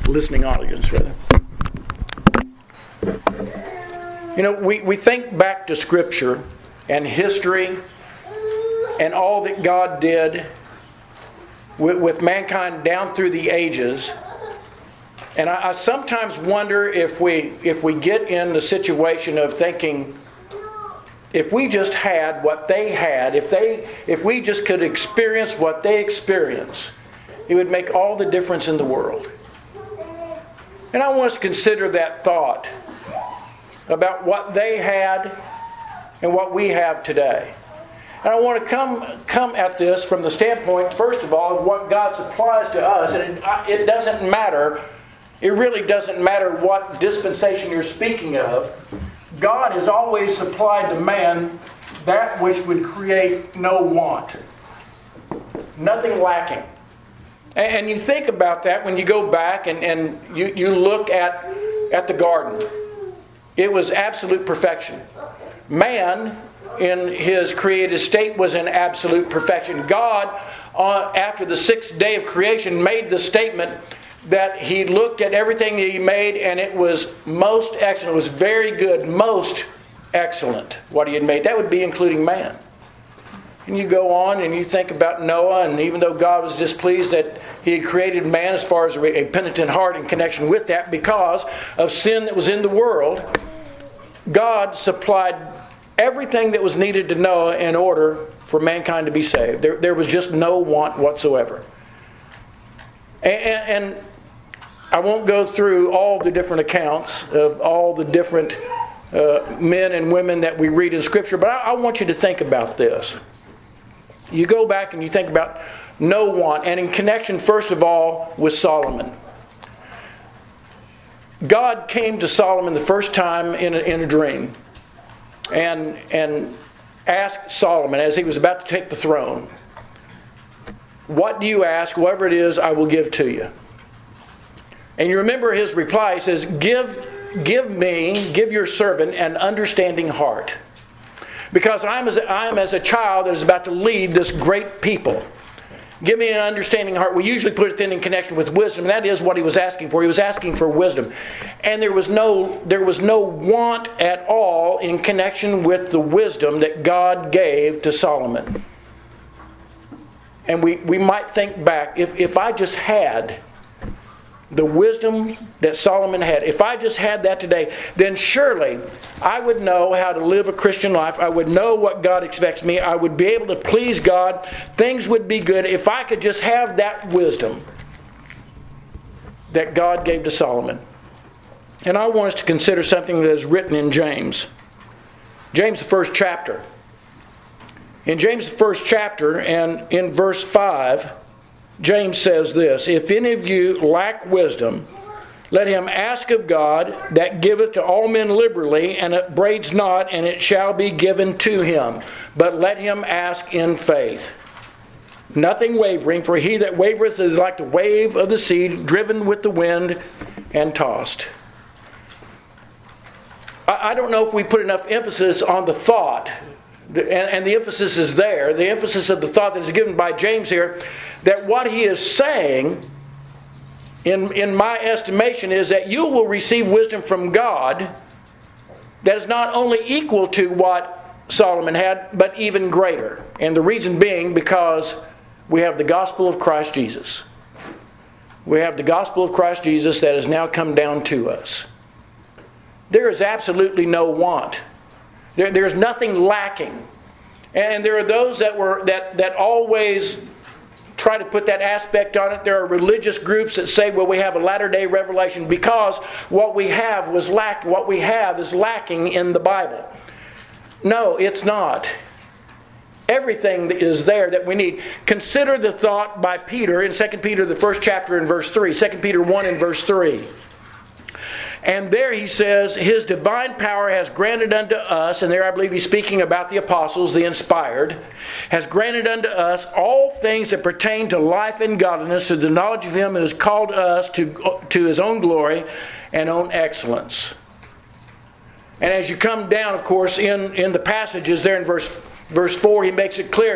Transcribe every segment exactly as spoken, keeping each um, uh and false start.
listening audience, rather. You know, we, we think back to Scripture and history and all that God did with, with mankind down through the ages. And I, I sometimes wonder if we if we get in the situation of thinking, if we just had what they had, if they if we just could experience what they experience, it would make all the difference in the world. And I want us to consider that thought about what they had and what we have today. And I want to come come at this from the standpoint, first of all, of what God supplies to us. And it, it doesn't matter, it really doesn't matter what dispensation you're speaking of. God has always supplied to man that which would create no want. Nothing lacking. And, and you think about that when you go back and, and you, you look at, at the garden. It was absolute perfection. Man, in his created state, was in absolute perfection. God, uh, after the sixth day of creation, made the statement that He looked at everything that He made and it was most excellent. It was very good, most excellent what He had made. That would be including man. And you go on and you think about Noah, and even though God was displeased that He had created man as far as a penitent heart in connection with that because of sin that was in the world, God supplied everything that was needed to Noah in order for mankind to be saved. There, there was just no want whatsoever. And, and I won't go through all the different accounts of all the different uh, men and women that we read in Scripture, but I, I want you to think about this. You go back and you think about no want, and in connection, first of all, with Solomon. God came to Solomon the first time in a, in a dream and, and asked Solomon as he was about to take the throne, "What do you ask? Whatever it is, I will give to you." And you remember his reply. He says, Give, give me, give your servant an understanding heart. Because I'm as, I'm as a child that is about to lead this great people. Give me an understanding heart. We usually put it then in connection with wisdom. And that is what he was asking for. He was asking for wisdom. And there was no there was no want at all in connection with the wisdom that God gave to Solomon. And we, we might think back, if, if I just had the wisdom that Solomon had, if I just had that today, then surely I would know how to live a Christian life. I would know what God expects me. I would be able to please God. Things would be good if I could just have that wisdom that God gave to Solomon. And I want us to consider something that is written in James. James, the first chapter. In James, the first chapter, and in verse five, James says this, "If any of you lack wisdom, let him ask of God, that giveth to all men liberally, and upbraids not, and it shall be given to him. But let him ask in faith, nothing wavering, for he that wavereth is like the wave of the sea, driven with the wind and tossed." I don't know if we put enough emphasis on the thought, and the emphasis is there, the emphasis of the thought that is given by James here, that what he is saying, in, in my estimation, is that you will receive wisdom from God that is not only equal to what Solomon had, but even greater. And the reason being because we have the gospel of Christ Jesus. We have the gospel of Christ Jesus that has now come down to us. There is absolutely no want. There, there's nothing lacking. And there are those that were that, that always try to put that aspect on it. There are religious groups that say, well, we have a latter-day revelation because what we have was lack. What we have is lacking in the Bible. No, it's not. Everything that is there that we need. Consider the thought by Peter in Second Peter, the first chapter, in verse three. Second Peter one in verse three. And there he says, His divine power has granted unto us, and there I believe he's speaking about the apostles, the inspired, has granted unto us all things that pertain to life and godliness through the knowledge of Him who has called us to, to His own glory and own excellence. And as you come down, of course, in, in the passages there in verse, verse four, he makes it clear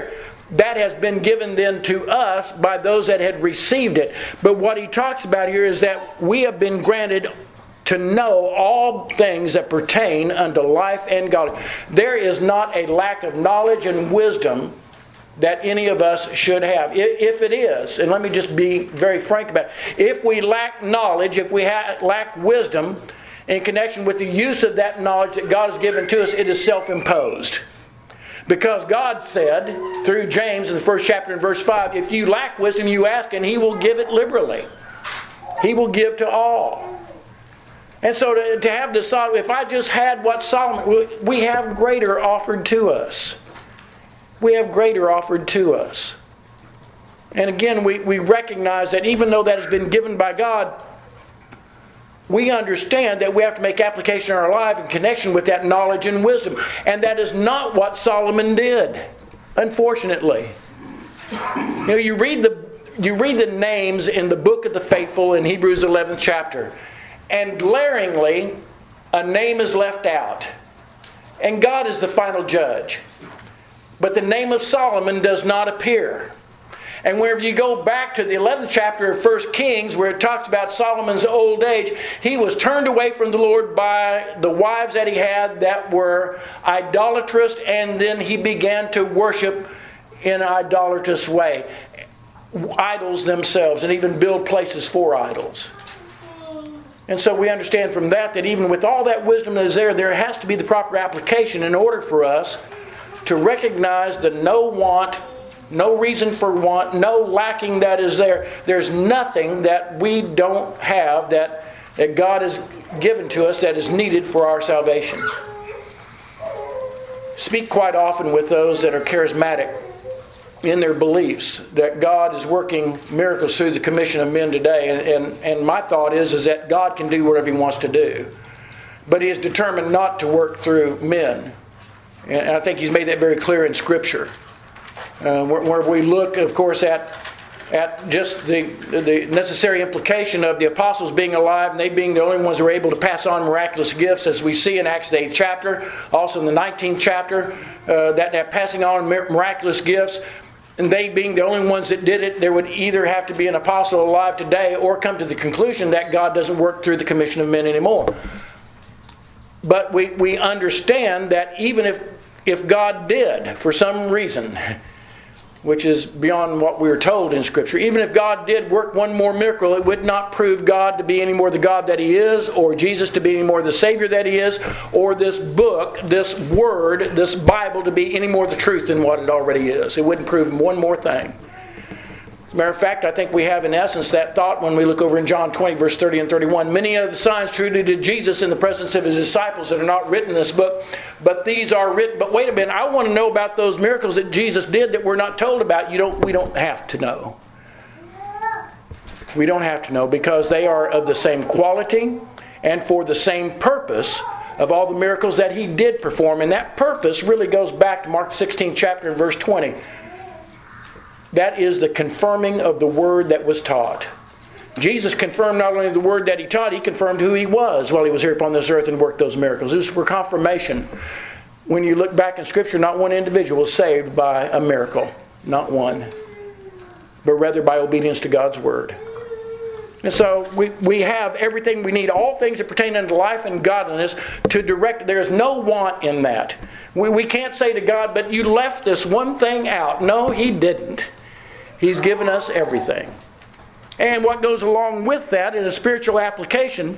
that has been given then to us by those that had received it. But what he talks about here is that we have been granted to know all things that pertain unto life and godliness. There is not a lack of knowledge and wisdom that any of us should have. If it is, and let me just be very frank about it, if we lack knowledge, if we ha- lack wisdom in connection with the use of that knowledge that God has given to us, it is self-imposed. Because God said, through James in the first chapter in verse five, if you lack wisdom, you ask and He will give it liberally. He will give to all. And so to, to have this thought, if I just had what Solomon, we have greater offered to us. We have greater offered to us. And again, we, we recognize that even though that has been given by God, we understand that we have to make application in our life in connection with that knowledge and wisdom. And that is not what Solomon did, unfortunately. You know, you read the you read the names in the book of the faithful in Hebrews eleventh chapter, and glaringly, a name is left out. And God is the final judge. But the name of Solomon does not appear. And whenever you go back to the eleventh chapter of First Kings, where it talks about Solomon's old age, he was turned away from the Lord by the wives that he had that were idolatrous, and then he began to worship in an idolatrous way. Idols themselves, and even build places for idols. And so we understand from that that even with all that wisdom that is there, there has to be the proper application in order for us to recognize the no want, no reason for want, no lacking that is there. There's nothing that we don't have that, that God has given to us that is needed for our salvation. Speak quite often with those that are charismatic in their beliefs that God is working miracles through the commission of men today. And, and, and my thought is, is that God can do whatever He wants to do. But He is determined not to work through men. And I think He's made that very clear in Scripture. Uh, where, where we look, of course, at at just the the necessary implication of the apostles being alive and they being the only ones who were able to pass on miraculous gifts, as we see in Acts the eighth chapter, also in the nineteenth chapter, uh, that, that passing on miraculous gifts, and they being the only ones that did it, there would either have to be an apostle alive today or come to the conclusion that God doesn't work through the commission of men anymore. But we, we understand that even if if God did, for some reason, which is beyond what we were told in Scripture, even if God did work one more miracle, it would not prove God to be any more the God that He is, or Jesus to be any more the Savior that He is, or this book, this Word, this Bible to be any more the truth than what it already is. It wouldn't prove one more thing. As a matter of fact, I think we have in essence that thought when we look over in John twenty, verse thirty and thirty-one. Many of the signs truly did Jesus in the presence of His disciples that are not written in this book, but these are written. But wait a minute, I want to know about those miracles that Jesus did that we're not told about. You don't. We don't have to know. We don't have to know because they are of the same quality and for the same purpose of all the miracles that He did perform. And that purpose really goes back to Mark sixteenth chapter and verse twenty. That is the confirming of the word that was taught. Jesus confirmed not only the word that He taught, He confirmed who He was while He was here upon this earth and worked those miracles. It was for confirmation. When you look back in Scripture, not one individual was saved by a miracle. Not one. But rather by obedience to God's word. And so we, we have everything we need, all things that pertain unto life and godliness to direct. There is no want in that. We, we can't say to God, but you left this one thing out. No, He didn't. He's given us everything. And what goes along with that in a spiritual application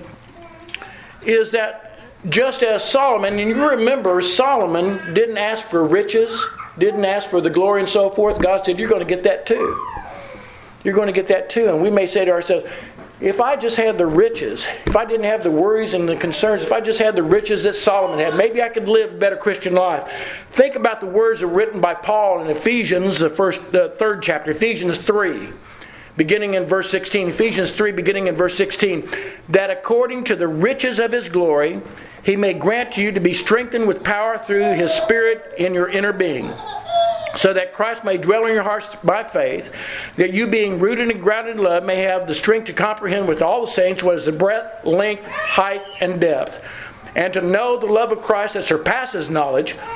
is that just as Solomon, and you remember Solomon didn't ask for riches, didn't ask for the glory and so forth. God said, you're going to get that too. You're going to get that too. And we may say to ourselves, if I just had the riches, if I didn't have the worries and the concerns, if I just had the riches that Solomon had, maybe I could live a better Christian life. Think about the words that were written by Paul in Ephesians, the first, the third chapter, Ephesians three, beginning in verse sixteen. Ephesians three, beginning in verse sixteen. That according to the riches of His glory, He may grant to you to be strengthened with power through His Spirit in your inner being, so that Christ may dwell in your hearts by faith, that you being rooted and grounded in love may have the strength to comprehend with all the saints what is the breadth, length, height, and depth, and to know the love of Christ that surpasses knowledge,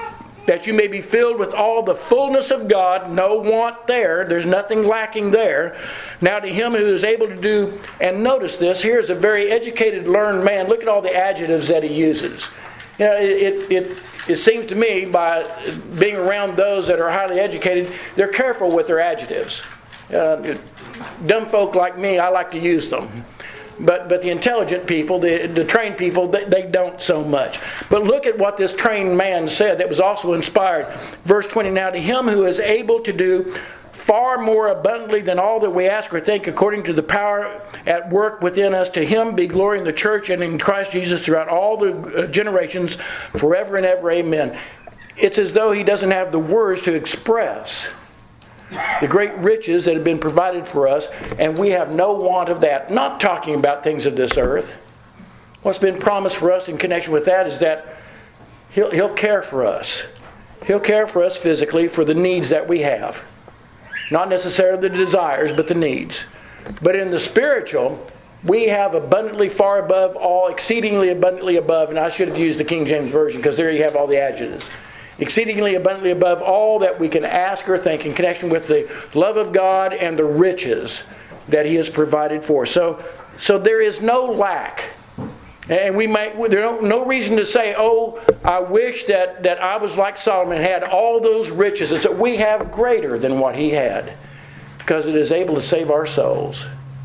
that you may be filled with all the fullness of God. No want there. There's nothing lacking there. Now to him who is able to do, and notice this, here's a very educated, learned man. Look at all the adjectives that he uses. You know, it, it, it seems to me, by being around those that are highly educated, they're careful with their adjectives. Uh, dumb folk like me, I like to use them. But but the intelligent people, the, the trained people, they, they don't so much. But look at what this trained man said that was also inspired. Verse twenty, now to him who is able to do far more abundantly than all that we ask or think, according to the power at work within us, to him be glory in the church and in Christ Jesus throughout all the generations, forever and ever. Amen. It's as though he doesn't have the words to express the great riches that have been provided for us, and we have no want of that. Not talking about things of this earth. What's been promised for us in connection with that is that He'll, he'll care for us. He'll care for us physically for the needs that we have. Not necessarily the desires, but the needs. But in the spiritual, we have abundantly far above all, exceedingly abundantly above, and I should have used the King James Version because there you have all the adjectives. Exceedingly abundantly above all that we can ask or think in connection with the love of God and the riches that He has provided for. So, so there is no lack. And we might, there's no reason to say, oh, I wish that, that I was like Solomon, had all those riches. It's that we have greater than what he had, because it is able to save our souls.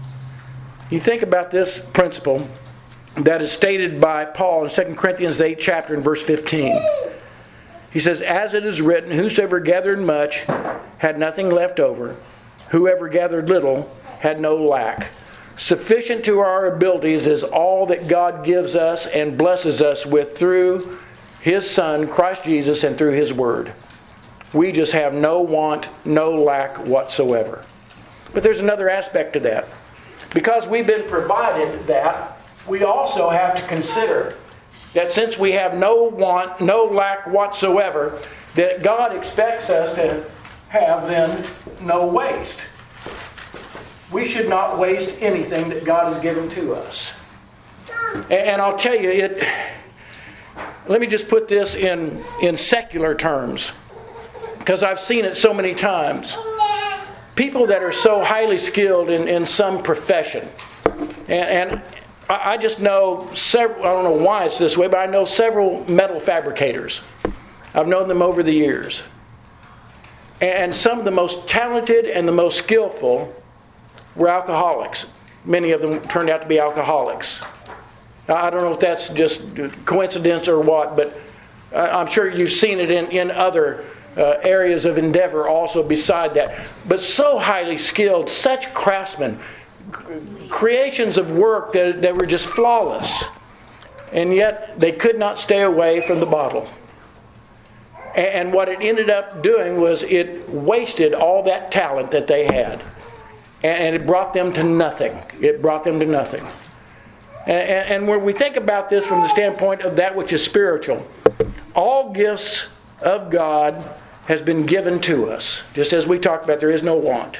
You think about this principle that is stated by Paul in Second Corinthians eighth chapter in verse fifteen. He says, as it is written, whosoever gathered much had nothing left over. Whoever gathered little had no lack. Sufficient to our abilities is all that God gives us and blesses us with through His Son, Christ Jesus, and through His Word. We just have no want, no lack whatsoever. But there's another aspect to that. Because we've been provided that, we also have to consider that since we have no want, no lack whatsoever, that God expects us to have then no waste. We should not waste anything that God has given to us. And I'll tell you, it. Let me just put this in, in secular terms, because I've seen it so many times. People that are so highly skilled in, in some profession, and, and I just know several, I don't know why it's this way, but I know several metal fabricators. I've known them over the years. And some of the most talented and the most skillful were alcoholics. Many of them turned out to be alcoholics. I don't know if that's just coincidence or what, but I'm sure you've seen it in, in other uh, areas of endeavor also beside that. But so highly skilled, such craftsmen, creations of work that, that were just flawless. And yet they could not stay away from the bottle. And, and what it ended up doing was it wasted all that talent that they had. And, and it brought them to nothing. It brought them to nothing. And, and, and when we think about this from the standpoint of that which is spiritual, all gifts of God has been given to us. Just as we talked about, there is no want.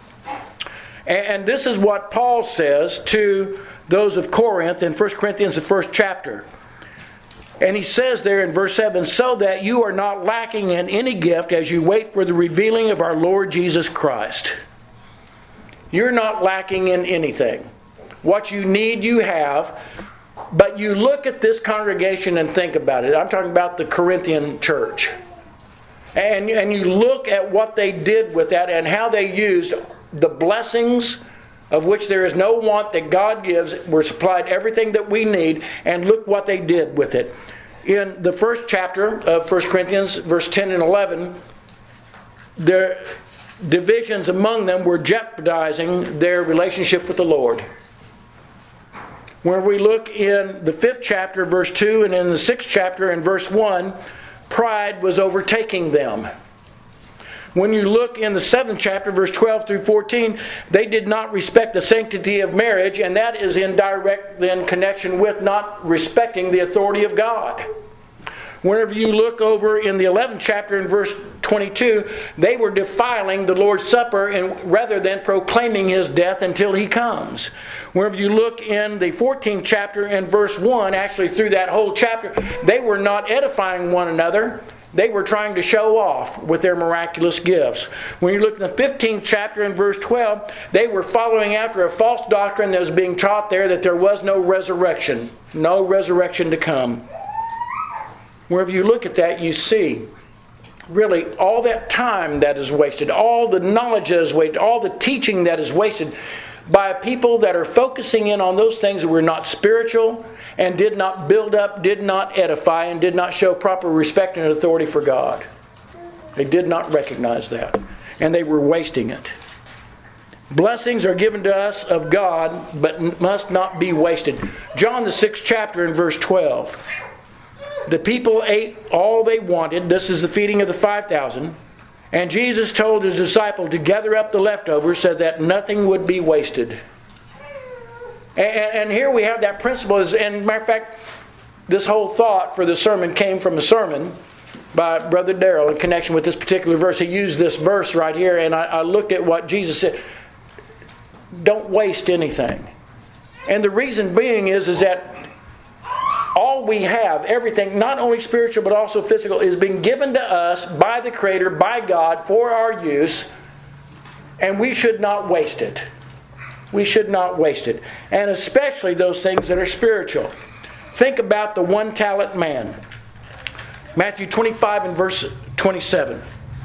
And this is what Paul says to those of Corinth in First Corinthians, the first chapter. And he says there in verse seven, so that you are not lacking in any gift as you wait for the revealing of our Lord Jesus Christ. You're not lacking in anything. What you need, you have. But you look at this congregation and think about it. I'm talking about the Corinthian church. And, and you look at what they did with that and how they used the blessings of which there is no want that God gives. We're supplied everything that we need, and look what they did with it. In the first chapter of First Corinthians, verse ten and eleven, their divisions among them were jeopardizing their relationship with the Lord. When we look in the fifth chapter, verse two, and in the sixth chapter, in verse one, pride was overtaking them. When you look in the seventh chapter, verse twelve through fourteen, they did not respect the sanctity of marriage, and that is in direct then connection with not respecting the authority of God. Whenever you look over in the eleventh chapter in verse twenty-two, they were defiling the Lord's Supper and rather than proclaiming His death until He comes. Whenever you look in the fourteenth chapter in verse one, actually through that whole chapter, they were not edifying one another. They were trying to show off with their miraculous gifts. When you look in the fifteenth chapter in verse twelve, they were following after a false doctrine that was being taught there that there was no resurrection. No resurrection to come. Wherever you look at that, you see really all that time that is wasted, all the knowledge that is wasted, all the teaching that is wasted by people that are focusing in on those things that were not spiritual and did not build up, did not edify, and did not show proper respect and authority for God. They did not recognize that. And they were wasting it. Blessings are given to us of God, but must not be wasted. John the sixth chapter in verse twelve. The people ate all they wanted. This is the feeding of the five thousand. And Jesus told his disciple to gather up the leftovers so that nothing would be wasted. And, and here we have that principle. And matter of fact, this whole thought for the sermon came from a sermon by Brother Darrell in connection with this particular verse. He used this verse right here, and I, I looked at what Jesus said. Don't waste anything. And the reason being is, is that all we have, everything, not only spiritual but also physical, is being given to us by the Creator, by God, for our use. And we should not waste it. We should not waste it. And especially those things that are spiritual. Think about the one talent man. Matthew twenty-five and verse twenty-seven.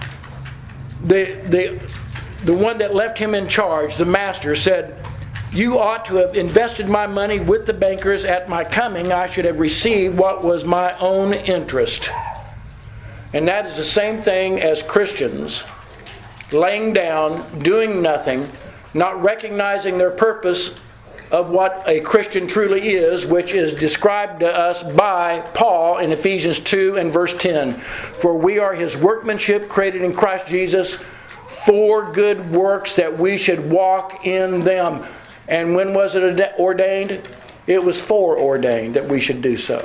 The, the, the one that left him in charge, the master, said, "You ought to have invested my money with the bankers. At my coming, I should have received what was my own interest." And that is the same thing as Christians laying down, doing nothing, not recognizing their purpose of what a Christian truly is, which is described to us by Paul in Ephesians two and verse ten. "For we are His workmanship, created in Christ Jesus, for good works, that we should walk in them." And when was it ordained? It was foreordained that we should do so.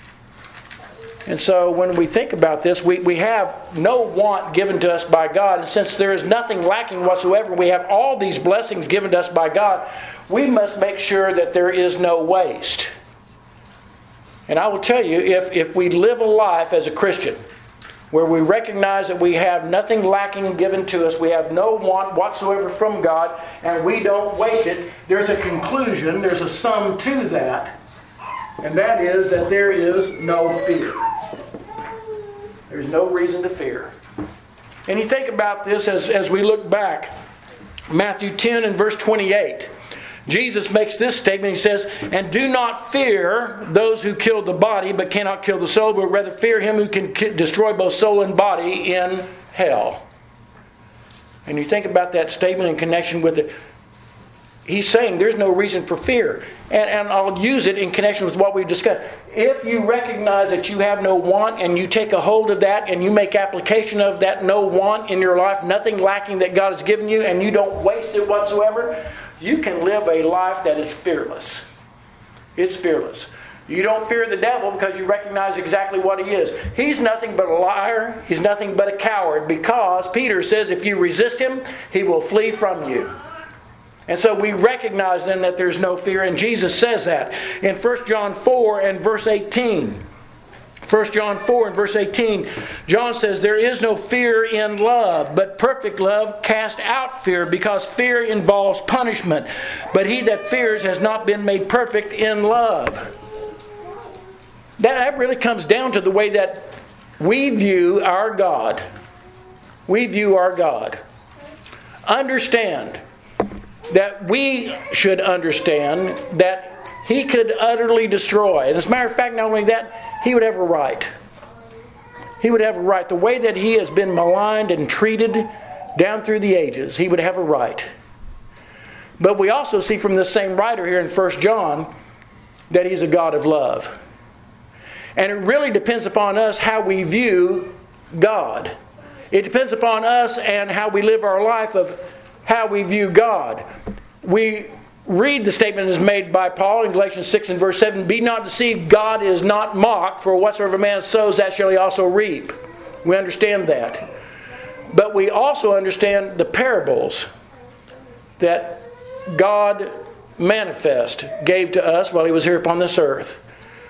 And so when we think about this, we, we have no want given to us by God. And since there is nothing lacking whatsoever, we have all these blessings given to us by God, we must make sure that there is no waste. And I will tell you, if, if we live a life as a Christian where we recognize that we have nothing lacking given to us, we have no want whatsoever from God, and we don't waste it, there's a conclusion, there's a sum to that, and that is that there is no fear. There's no reason to fear. And you think about this as, as we look back. Matthew ten and verse twenty-eight. Jesus makes this statement. He says, "And do not fear those who kill the body, but cannot kill the soul, but rather fear him who can destroy both soul and body in hell." And you think about that statement in connection with it. He's saying there's no reason for fear. And, and I'll use it in connection with what we've discussed. If you recognize that you have no want, and you take a hold of that, and you make application of that no want in your life, nothing lacking that God has given you, and you don't waste it whatsoever, you can live a life that is fearless. It's fearless. You don't fear the devil because you recognize exactly what he is. He's nothing but a liar. He's nothing but a coward, because Peter says if you resist him, he will flee from you. And so we recognize then that there's no fear, and Jesus says that in First John four and verse eighteen. First John four and verse eighteen, John says, "There is no fear in love, but perfect love casts out fear, because fear involves punishment. But he that fears has not been made perfect in love." That, that really comes down to the way that we view our God. We view our God. Understand that we should understand that He could utterly destroy. And as a matter of fact, not only that, He would have a right. He would have a right. The way that He has been maligned and treated down through the ages, He would have a right. But we also see from this same writer here in First John that He's a God of love. And it really depends upon us how we view God. It depends upon us and how we live our life of how we view God. We read the statement is made by Paul in Galatians six and verse seven, "Be not deceived, God is not mocked, for whatsoever a man sows, that shall he also reap." We understand that. But we also understand the parables that God manifest, gave to us while He was here upon this earth.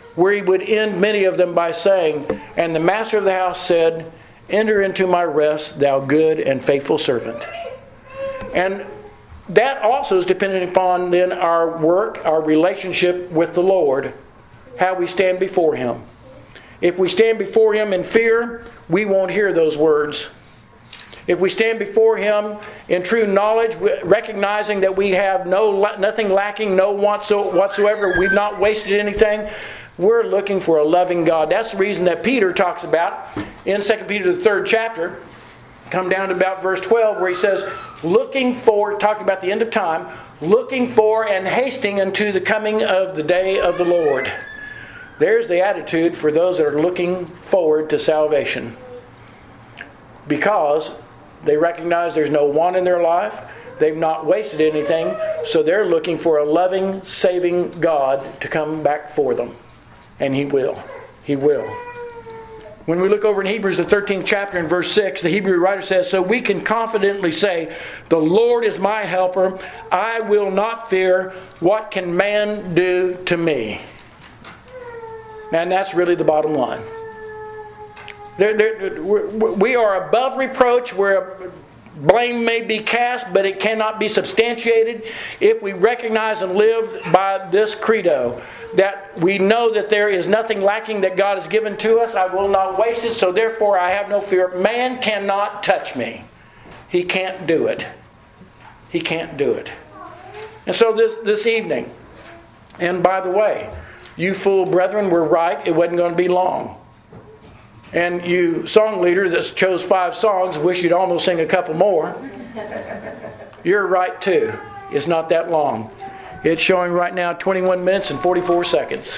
where he would end many of them by saying, "And the master of the house said, 'Enter into my rest, thou good and faithful servant.'" And that also is dependent upon then our work, our relationship with the Lord, how we stand before Him. If we stand before Him in fear, we won't hear those words. If we stand before Him in true knowledge, recognizing that we have no nothing lacking, no want whatsoever, we've not wasted anything, we're looking for a loving God. That's the reason that Peter talks about in Second Peter, the third chapter, come down to about verse twelve, where he says, looking for, talking about the end of time, looking for and hasting unto the coming of the day of the Lord. There's the attitude for those that are looking forward to salvation. Because they recognize there's no want in their life. They've not wasted anything. So they're looking for a loving, saving God to come back for them. And He will. He will. When we look over in Hebrews, the thirteenth chapter in verse six, the Hebrew writer says, "So we can confidently say, 'The Lord is my helper. I will not fear. What can man do to me?'" And that's really the bottom line. There, there, we are above reproach where blame may be cast, but it cannot be substantiated if we recognize and live by this credo, that we know that there is nothing lacking that God has given to us. I will not waste it, so therefore I have no fear. Man cannot touch me. He can't do it. He can't do it. And so this, this evening, and by the way, you fool brethren were right. It wasn't going to be long. And you song leaders that chose five songs, wish you'd almost sing a couple more. You're right too. It's not that long. It's showing right now twenty-one minutes and forty-four seconds.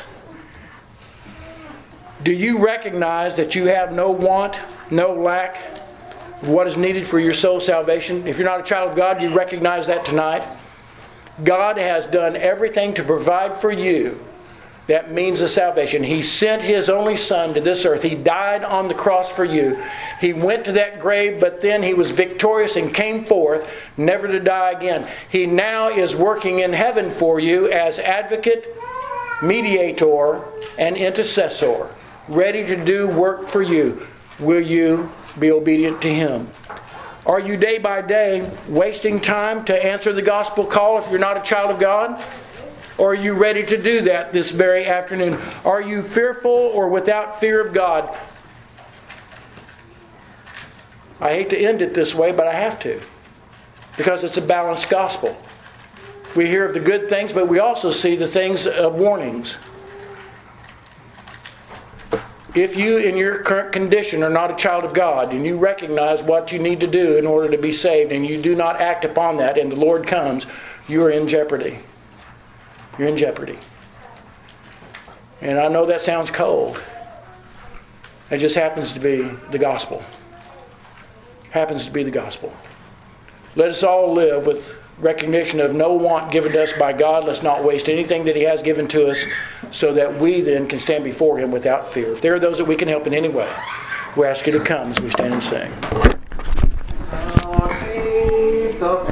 Do you recognize that you have no want, no lack of what is needed for your soul salvation? If you're not a child of God, you recognize that tonight. God has done everything to provide for you that means of salvation. He sent His only Son to this earth. He died on the cross for you. He went to that grave, but then He was victorious and came forth, never to die again. He now is working in heaven for you as advocate, mediator, and intercessor, ready to do work for you. Will you be obedient to Him? Are you day by day wasting time to answer the gospel call if you're not a child of God? Or are you ready to do that this very afternoon? Are you fearful or without fear of God? I hate to end it this way, but I have to. Because it's a balanced gospel. We hear of the good things, but we also see the things of warnings. If you, in your current condition, are not a child of God, and you recognize what you need to do in order to be saved, and you do not act upon that, and the Lord comes, you are in jeopardy. You're in jeopardy. And I know that sounds cold. It just happens to be the gospel. Happens to be the gospel. Let us all live with recognition of no want given to us by God. Let's not waste anything that He has given to us, so that we then can stand before Him without fear. If there are those that we can help in any way, we ask you to come as we stand and sing.